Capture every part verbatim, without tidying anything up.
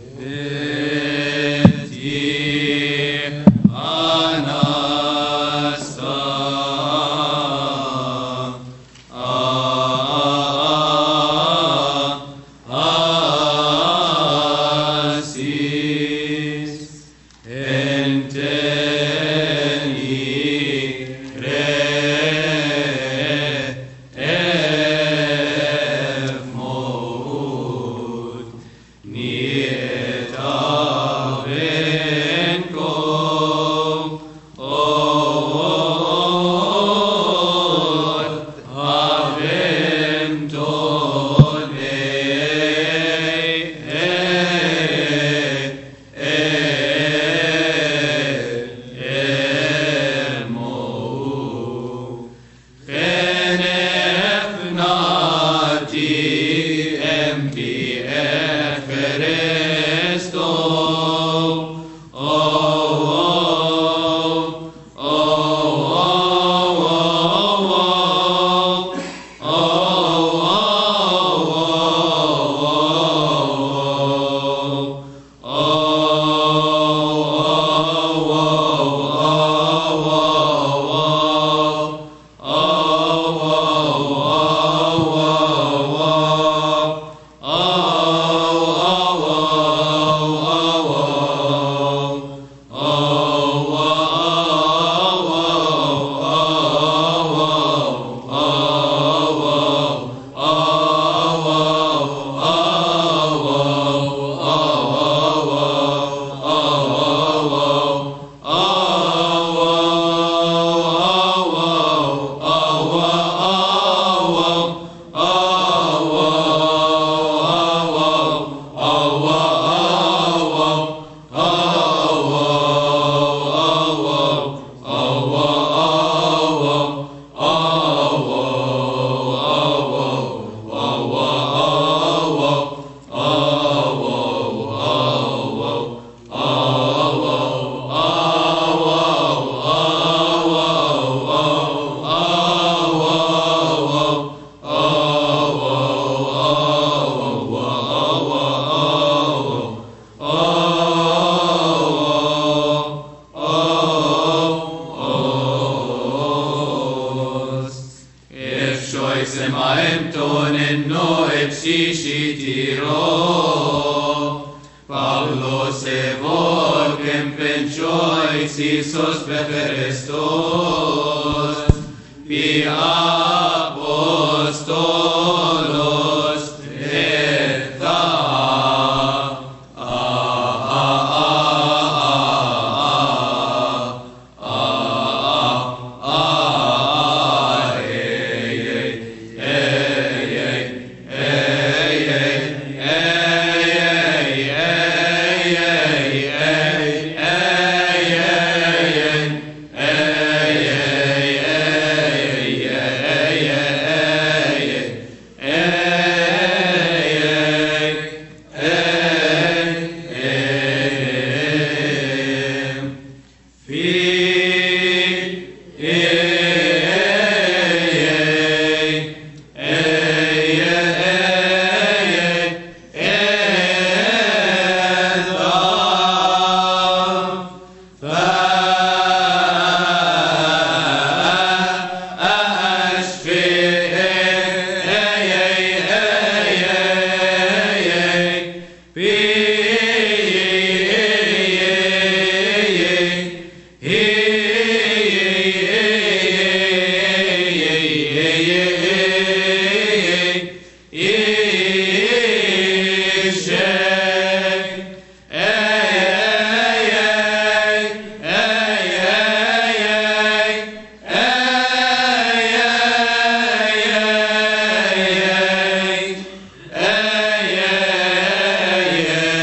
yeah.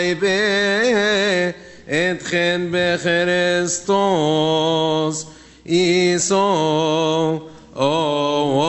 be etchen bechristos iso oh oh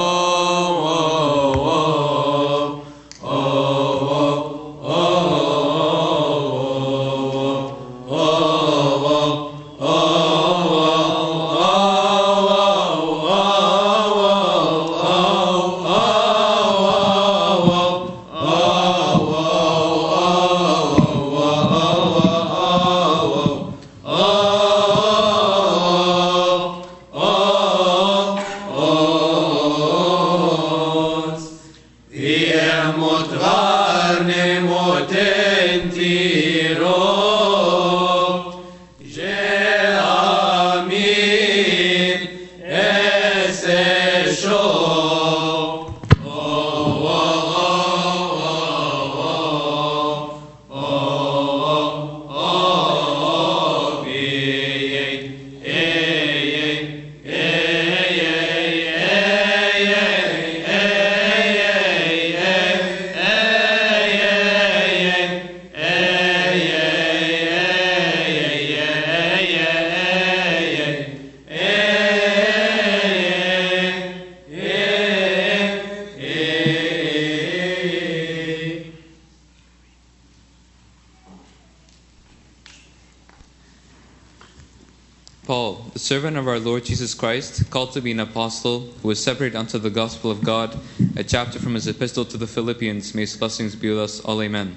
Paul, the servant of our Lord Jesus Christ, called to be an apostle, who was separated unto the gospel of God, a chapter from his epistle to the Philippians. May his blessings be with us all. Amen.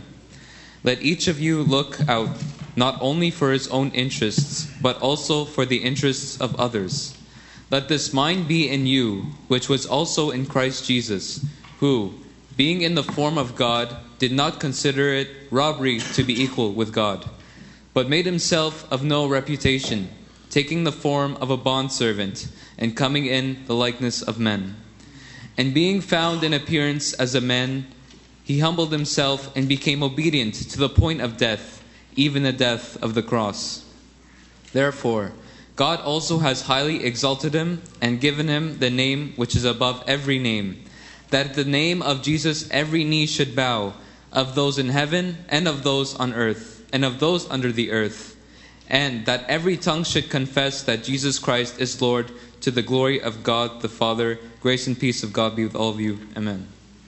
Let each of you look out, not only for his own interests, but also for the interests of others. Let this mind be in you, which was also in Christ Jesus, who, being in the form of God, did not consider it robbery to be equal with God, but made himself of no reputation, taking the form of a bondservant, and coming in the likeness of men. And being found in appearance as a man, he humbled himself and became obedient to the point of death, even the death of the cross. Therefore, God also has highly exalted him and given him the name which is above every name, that at the name of Jesus every knee should bow, of those in heaven and of those on earth and of those under the earth, and that every tongue should confess that Jesus Christ is Lord, to the glory of God the Father. Grace and peace of God be with all of you. Amen.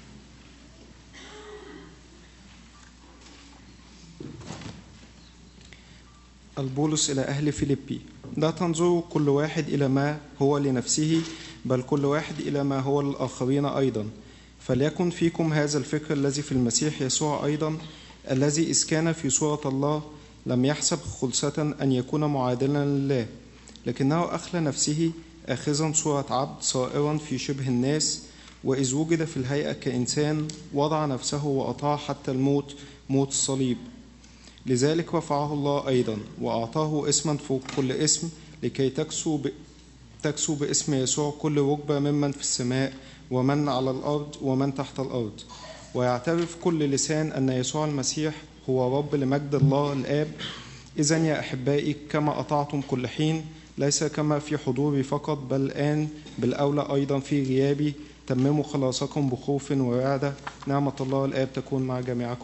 البولس إلى أهل فيليبي. لا تنظروا كل واحد إلى ما هو لنفسه، بل كل واحد إلى ما هو للآخرين أيضا. فليكن فيكم هذا الفكر الذي في المسيح يسوع أيضا، الذي إذ كان في صورة الله لم يحسب خلصة أن يكون معادلا لله، لكنه أخلى نفسه آخذا صورة عبد صائرا في شبه الناس، وإذ وجد في الهيئة كإنسان وضع نفسه وأطاع حتى الموت، موت الصليب. لذلك رفعه الله أيضا وأعطاه اسما فوق كل اسم، لكي تكسو, ب... تكسو باسم يسوع كل ركبة ممن في السماء ومن على الأرض ومن تحت الأرض، ويعترف كل لسان أن يسوع المسيح هو رب لمجد الله الآب. إذن يا أحبائي، كما أطعتم كل حين، ليس كما في حضوري فقط، بل الآن بالأولى أيضا في غيابي، تمموا خلاصكم بخوف ورعدة. نعمة الله الآب تكون مع جميعكم.